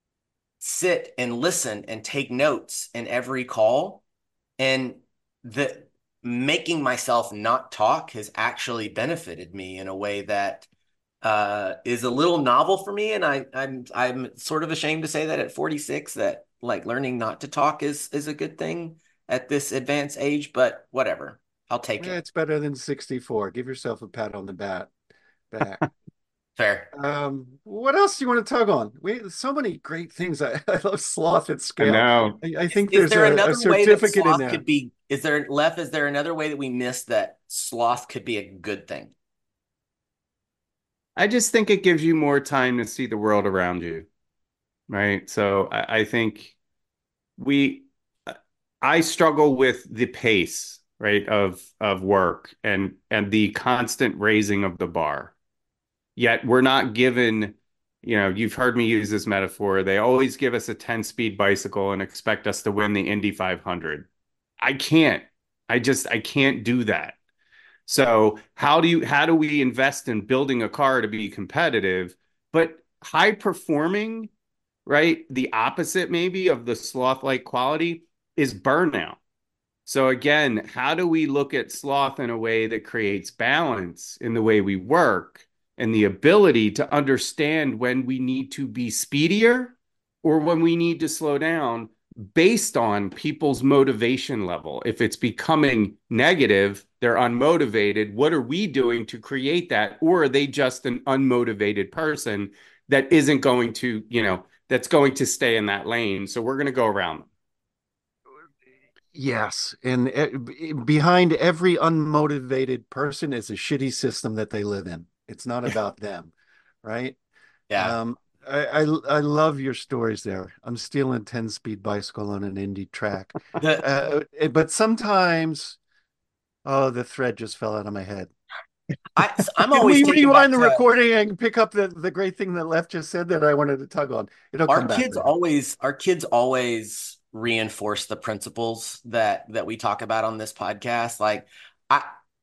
sit and listen and take notes in every call. And the making myself not talk has actually benefited me in a way that uh, is a little novel for me. And I, I'm I'm sort of ashamed to say that at forty-six that like learning not to talk is is a good thing at this advanced age, but whatever. I'll take Yeah, it. it's better than sixty-four. Give yourself a pat on the back. Back. Fair. Um, what else do you want to tug on? We so many great things. I, I love sloth at I scale. know. I, I Is, think is there's there a, a another way that certificate in sloth there. could be? Is there left? Is there another way that we missed that sloth could be a good thing? I just think it gives you more time to see the world around you, right? So I, I think we, I struggle with the pace, right, of of work and and the constant raising of the bar. Yet we're not given, you know, you've heard me use this metaphor. They always give us a ten-speed bicycle and expect us to win the Indy five hundred. I can't. I just I can't do that. So how do you how do we invest in building a car to be competitive, but high performing, right? The opposite maybe of the sloth-like quality is burnout. So again, how do we look at sloth in a way that creates balance in the way we work and the ability to understand when we need to be speedier or when we need to slow down based on people's motivation level? If it's becoming negative, they're unmotivated. What are we doing to create that? Or are they just an unmotivated person that isn't going to, you know, that's going to stay in that lane? So we're going to go around them. Yes, and uh, behind every unmotivated person is a shitty system that they live in. It's not about them, right? Yeah. Um, I, I I love your stories there. I'm stealing ten speed bicycle on an indie track. The Uh, eh, but sometimes, oh, the thread just fell out of my head. I I'm Can always we taken back rewind the to recording and pick up the, the great thing that Left just said that I wanted to tug on? It'll our come back kids later. always our kids always reinforce the principles that that we talk about on this podcast. Like I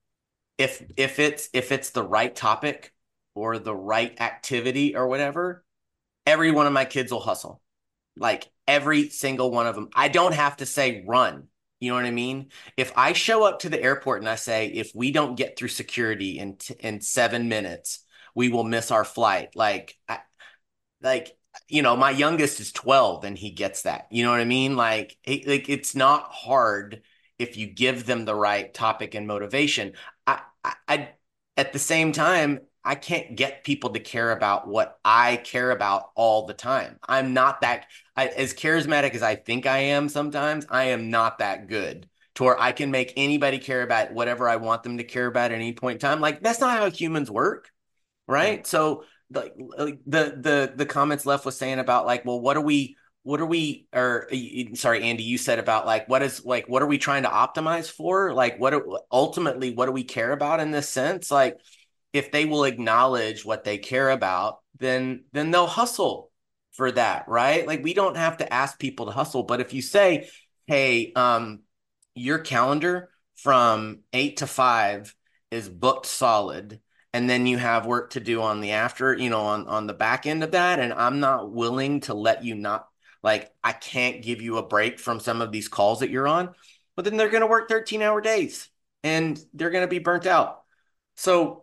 if if it's if it's the right topic or the right activity or whatever, every one of my kids will hustle. Like every single one of them. I don't have to say run. You know what I mean? If I show up to the airport and I say, if we don't get through security in t- in seven minutes, we will miss our flight. Like, I, like you know, my youngest is twelve and he gets that. You know what I mean? Like, it, like it's not hard if you give them the right topic and motivation. I, I, I at the same time, I can't get people to care about what I care about all the time. I'm not that I, as charismatic as I think I am sometimes. I am not that good to where I can make anybody care about whatever I want them to care about at any point in time. Like that's not how humans work, right? Mm-hmm. So like, like the the the comments left was saying about like, well, what are we what are we or sorry, Andy, you said about like what is like what are we trying to optimize for? Like what are, ultimately what do we care about in this sense? Like if they will acknowledge what they care about, then then they'll hustle for that, right? Like we don't have to ask people to hustle, but if you say, "Hey, um, your calendar from eight to five is booked solid, and then you have work to do on the after, you know, on on the back end of that, and I'm not willing to let you not like I can't give you a break from some of these calls that you're on," but then they're going to work thirteen hour days and they're going to be burnt out. So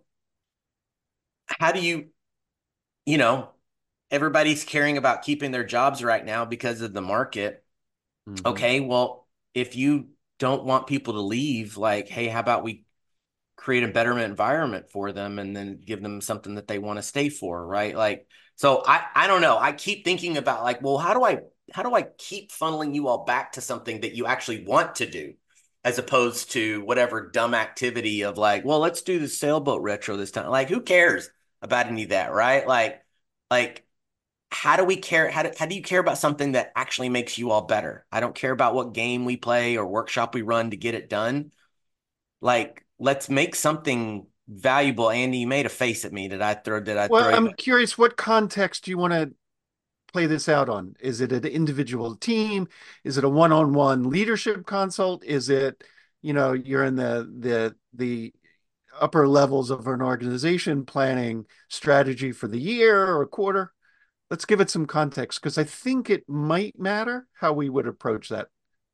how do you, you know, everybody's caring about keeping their jobs right now because of the market. Mm-hmm. Okay, well, if you don't want people to leave, like, hey, how about we create a better environment for them and then give them something that they want to stay for, right? Like, so I, I don't know. I keep thinking about like, well, how do I, how do I keep funneling you all back to something that you actually want to do? As opposed to whatever dumb activity of like, well, let's do the sailboat retro this time. Like, who cares about any of that, right? Like, like, how do we care? How do, how do you care about something that actually makes you all better? I don't care about what game we play or workshop we run to get it done. Like, let's make something valuable. Andy, you made a face at me. Did I throw? Did I? Well, throw I'm you? curious. What context do you want to play this out on? Is it an individual team? Is it a one-on-one leadership consult? Is it, you know, you're in the the the upper levels of an organization planning strategy for the year or a quarter? Let's give it some context because I think it might matter how we would approach that.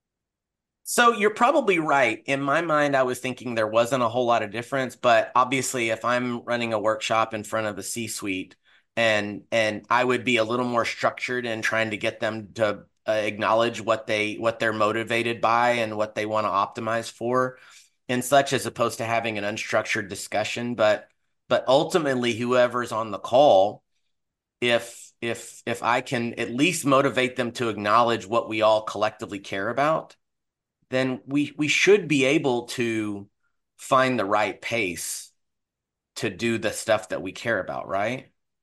So you're probably right. In my mind, I was thinking there wasn't a whole lot of difference, but obviously if I'm running a workshop in front of a C-suite, and and I would be a little more structured in trying to get them to uh, acknowledge what they what they're motivated by and what they want to optimize for and such, as opposed to having an unstructured discussion. But but ultimately, whoever's on the call, if if if I can at least motivate them to acknowledge what we all collectively care about, then we we should be able to find the right pace to do the stuff that we care about, right?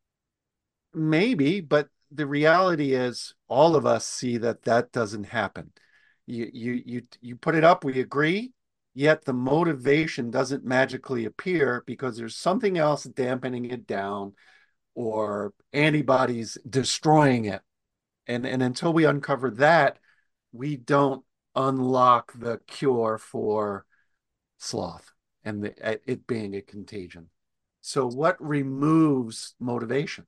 Maybe, but the reality is all of us see that that doesn't happen. You you you you put it up, we agree, yet the motivation doesn't magically appear because there's something else dampening it down or antibodies destroying it. And and until we uncover that, we don't unlock the cure for sloth and the, it being a contagion. So what removes motivation?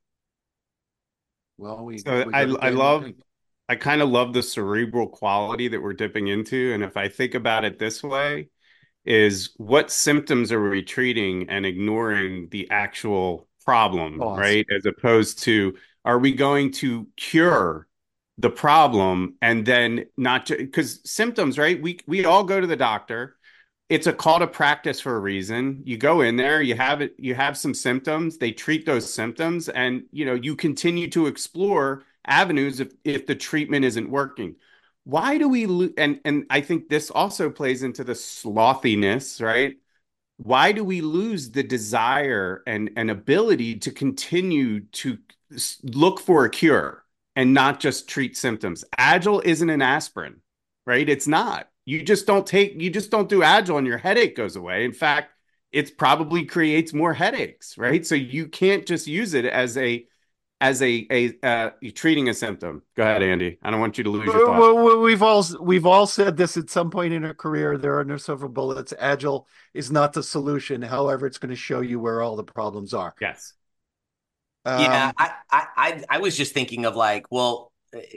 Well, we, so we I I Dan love Pink. I kind of love the cerebral quality that we're dipping into. And if I think about it this way, is what symptoms are we treating and ignoring the actual problem, Cause. right? As opposed to, are we going to cure the problem and then not to, because symptoms, right? We we all go to the doctor. It's a call to practice for a reason. You go in there, you have it, you have some symptoms, they treat those symptoms, and you know, you continue to explore avenues if if the treatment isn't working. Why do we lo- and and I think this also plays into the slothiness, right? Why do we lose the desire and and ability to continue to look for a cure and not just treat symptoms? Agile isn't an aspirin, right? It's not. You just don't take, you just don't do Agile and your headache goes away. In fact, it probably creates more headaches, right? So you can't just use it as a as a a uh, treating a symptom. Go ahead, Andy. I don't want you to lose your thought. Well, we've all we've all said this at some point in our career. There are no silver bullets. Agile is not the solution. However, it's going to show you where all the problems are. Yes. Yeah, Um, I, I, I, I was just thinking of like, well,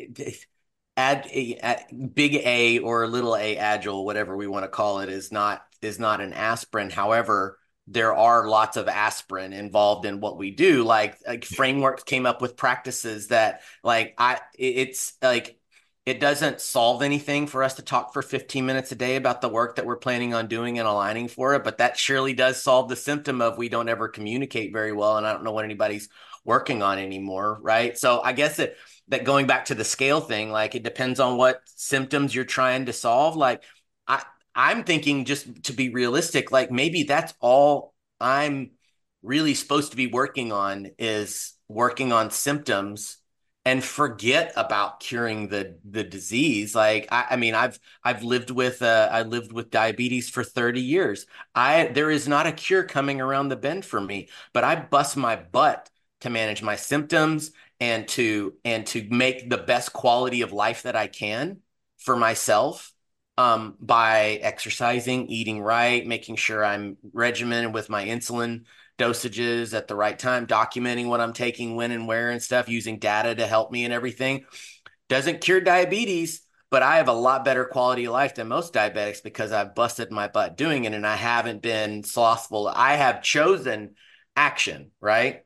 add a, add- big A or little a agile, whatever we want to call it, is not is not an aspirin. However, there are lots of aspirin involved in what we do. Like, like frameworks came up with practices that like I it's like it doesn't solve anything for us to talk for fifteen minutes a day about the work that we're planning on doing and aligning for it, but that surely does solve the symptom of we don't ever communicate very well, and I don't know what anybody's working on anymore, right? So I guess it that going back to the scale thing, like it depends on what symptoms you're trying to solve. Like I I'm thinking, just to be realistic, like maybe that's all I'm really supposed to be working on, is working on symptoms and forget about curing the the disease. Like I, I mean, I've I've lived with uh, I lived with diabetes for thirty years. I there is not a cure coming around the bend for me, but I bust my butt to manage my symptoms and to and to make the best quality of life that I can for myself, um, by exercising, eating right, making sure I'm regimented with my insulin dosages at the right time, documenting what I'm taking, when and where and stuff, using data to help me and everything. Doesn't cure diabetes, but I have a lot better quality of life than most diabetics because I've busted my butt doing it and I haven't been slothful. I have chosen action, right?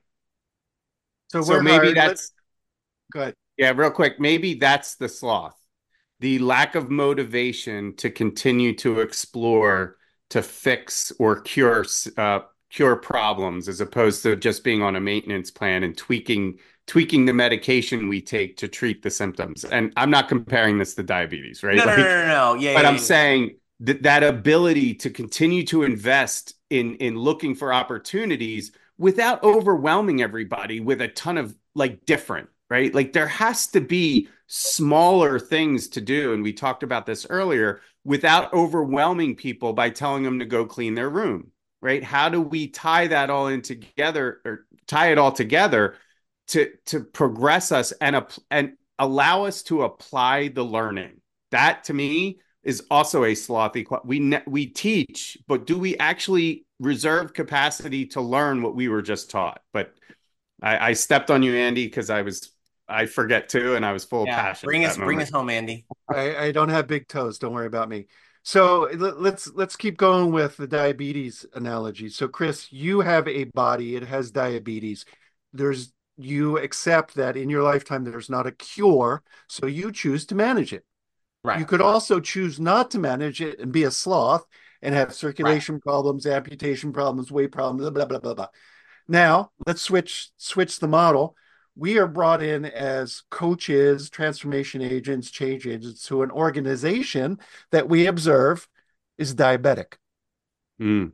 so So we're maybe hired. that's Let's go ahead. yeah, real quick. Maybe that's the sloth, the lack of motivation to continue to explore, to fix or cure uh, cure problems, as opposed to just being on a maintenance plan and tweaking tweaking the medication we take to treat the symptoms. And I'm not comparing this to diabetes, right? No, no, Like, no, no, no. Yeah, but yeah, I'm yeah. saying that that ability to continue to invest in in looking for opportunities without overwhelming everybody with a ton of like different, right? Like there has to be smaller things to do. And we talked about this earlier, without overwhelming people by telling them to go clean their room, right? How do we tie that all in together, or tie it all together to to progress us and and allow us to apply the learning? That to me is also a slothy. We we teach, but do we actually reserve capacity to learn what we were just taught? But I, I stepped on you, Andy, because I was I forget too, and I was full of Yeah, passion bring at us that bring moment. us home, Andy. I, I don't have big toes. Don't worry about me. So let, let's let's keep going with the diabetes analogy. So Chris, you have a body. It has diabetes. There's you accept that in your lifetime there's not a cure, so you choose to manage it. You Right, could also choose not to manage it and be a sloth and have right. circulation problems, amputation problems, weight problems, blah, blah, blah, blah, blah. Now, let's switch switch the model. We are brought in as coaches, transformation agents, change agents to an organization that we observe is diabetic. Mm.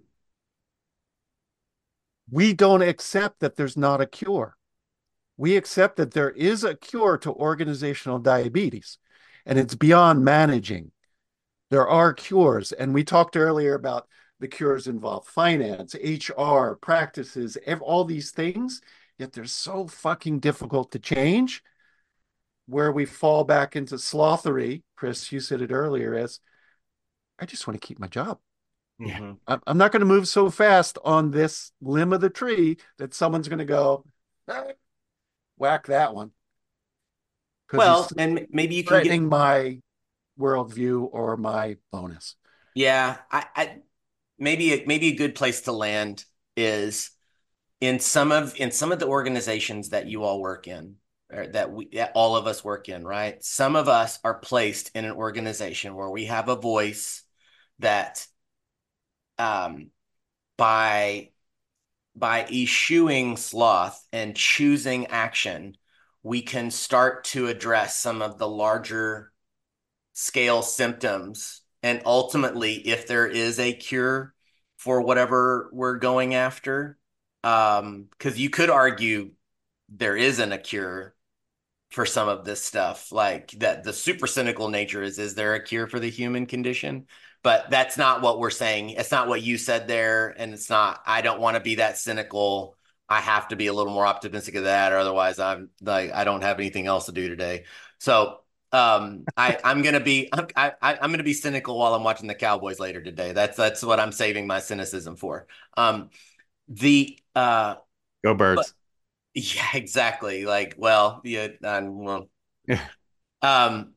We don't accept that there's not a cure. We accept that there is a cure to organizational diabetes, and it's beyond managing. There are cures, and we talked earlier about the cures involve finance, H R, practices, all these things, yet they're so fucking difficult to change, where we fall back into slothery. Chris, you said it earlier as, I just want to keep my job. Mm-hmm. I'm not going to move so fast on this limb of the tree that someone's going to go, eh, whack that one. Well, and maybe you can get Threatening my worldview or my bonus. yeah. I, I maybe a, maybe a good place to land is in some of in some of the organizations that you all work in, or that we that all of us work in, right? Some of us are placed in an organization where we have a voice that, um, by by eschewing sloth and choosing action, we can start to address some of the larger scale symptoms. And ultimately, if there is a cure for whatever we're going after, um, because you could argue there isn't a cure for some of this stuff, like that the super cynical nature is, is there a cure for the human condition? But that's not what we're saying. It's not what you said there. And it's not, I don't want to be that cynical. I have to be a little more optimistic of that, or otherwise I'm like I don't have anything else to do today. So um, I I'm gonna be I'm, I I'm gonna be cynical while I'm watching the Cowboys later today. That's that's what I'm saving my cynicism for. Um, the uh, Go but Birds. yeah, exactly. Like, well, yeah, I, well, Yeah. um,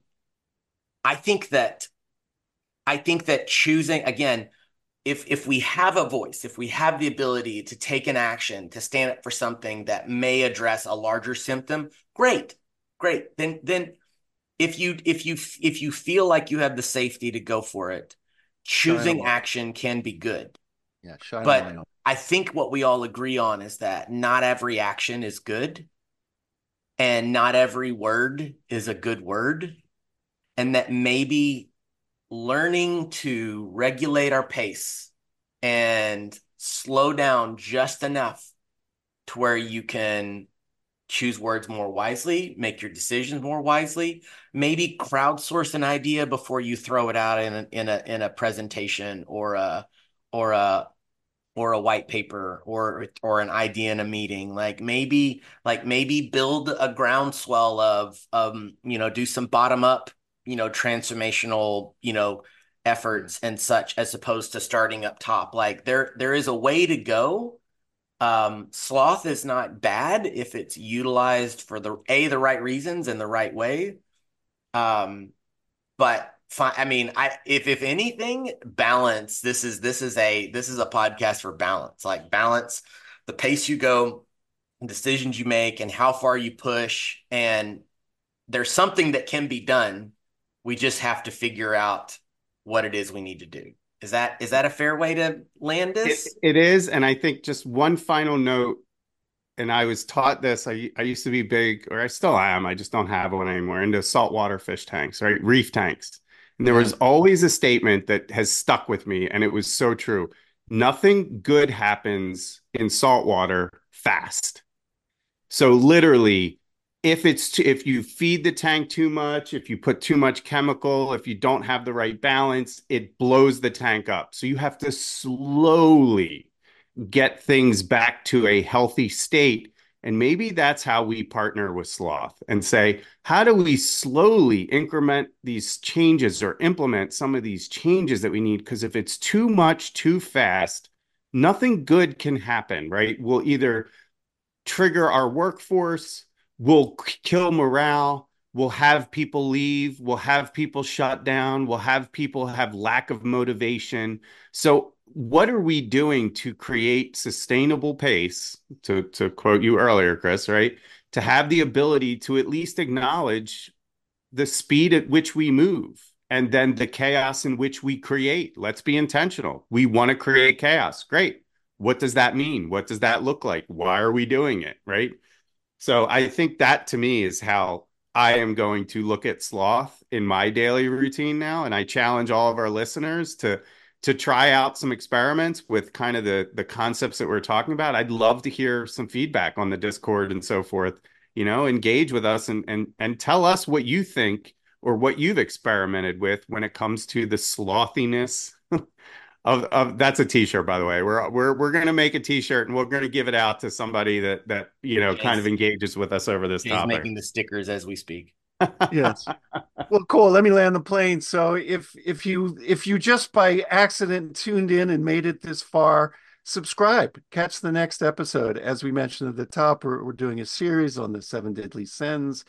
I think that I think that choosing again, if if we have a voice, if we have the ability to take an action, to stand up for something that may address a larger symptom, great, great. Then then if you if you if you feel like you have the safety to go for it, Shine a choosing light. action can be good. Yeah, shine a light But on. I think what we all agree on is that not every action is good, and not every word is a good word, and that maybe learning to regulate our pace and slow down just enough to where you can choose words more wisely, make your decisions more wisely, maybe crowdsource an idea before you throw it out in a, in a in a presentation or a or a or a white paper or or an idea in a meeting. Like maybe like maybe build a groundswell of um you know do some bottom up you know transformational you know efforts and such, as opposed to starting up top. Like there there is a way to go. Um, sloth is not bad if it's utilized for the a the right reasons and the right way. Um, but fine, I mean, I if if anything, balance. This is this is a this is a podcast for balance. Like balance the pace you go, decisions you make, and how far you push. And there's something that can be done. We just have to figure out what it is we need to do. Is that is that a fair way to land It, this? it is. And I think just one final note, and I was taught this. I, I used to be big, or I still am. I just don't have one anymore, into saltwater fish tanks, right? Reef tanks. And there Mhm. was always a statement that has stuck with me, and it was so true. Nothing good happens in saltwater fast. So literally, if it's t- if you feed the tank too much, if you put too much chemical, if you don't have the right balance, it blows the tank up. So you have to slowly get things back to a healthy state. And maybe that's how we partner with Sloth and say, how do we slowly increment these changes or implement some of these changes that we need? Because if it's too much too fast, nothing good can happen, right? We'll either trigger our workforce, we'll kill morale, we'll have people leave, we'll have people shut down, we'll have people have lack of motivation. So what are we doing to create sustainable pace, to, to quote you earlier, Chris, right? To have the ability to at least acknowledge the speed at which we move and then the chaos in which we create. Let's be intentional. We want to create chaos. Great. What does that mean? What does that look like? Why are we doing it? Right. So I think that to me is how I am going to look at sloth in my daily routine now. And I challenge all of our listeners to to try out some experiments with kind of the the concepts that we're talking about. I'd love to hear some feedback on the Discord and so forth. You know, engage with us and and and tell us what you think or what you've experimented with when it comes to the slothiness of, of that's a t-shirt, by the way. We're we're we're gonna make a t-shirt and we're gonna give it out to somebody that that you know kind of Jay's, engages with us over this Jay's topic. making the stickers as we speak. Yes. Well, cool. Let me land the plane. So if if you if you just by accident tuned in and made it this far, subscribe. Catch the next episode. As we mentioned at the top, we're, we're doing a series on the seven deadly sins.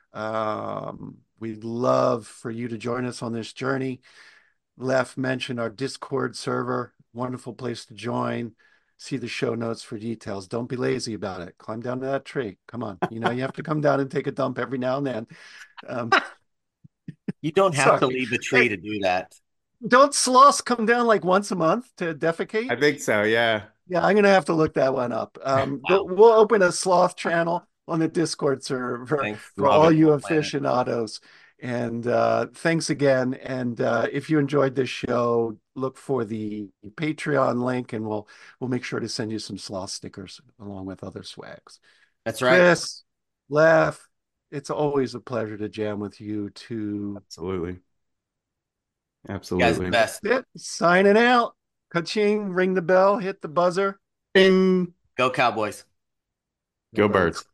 Um, we'd love for you to join us on this journey. Left mentioned our Discord server. Wonderful place to join. See the show notes for details. Don't be lazy about it. Climb down to that tree. Come on. You know, you have to come down and take a dump every now and then. Um, You don't have to sorry. leave the tree to do that. Don't sloths come down like once a month to defecate? I think so, yeah. Yeah, I'm gonna have to look that one up. Um, Wow. we'll open a sloth channel on the Discord server Thanks. for Love all it. you We'll plan it. aficionados. And uh, thanks again. And uh, if you enjoyed this show, look for the Patreon link, and we'll we'll make sure to send you some sloth stickers along with other swags. That's right. Chris, Lef, it's always a pleasure to jam with you too. Absolutely. You guys are the Absolutely. best. That's it. Signing out. Ka-ching, ring the bell, hit the buzzer. Ding. Go Cowboys. Go Birds.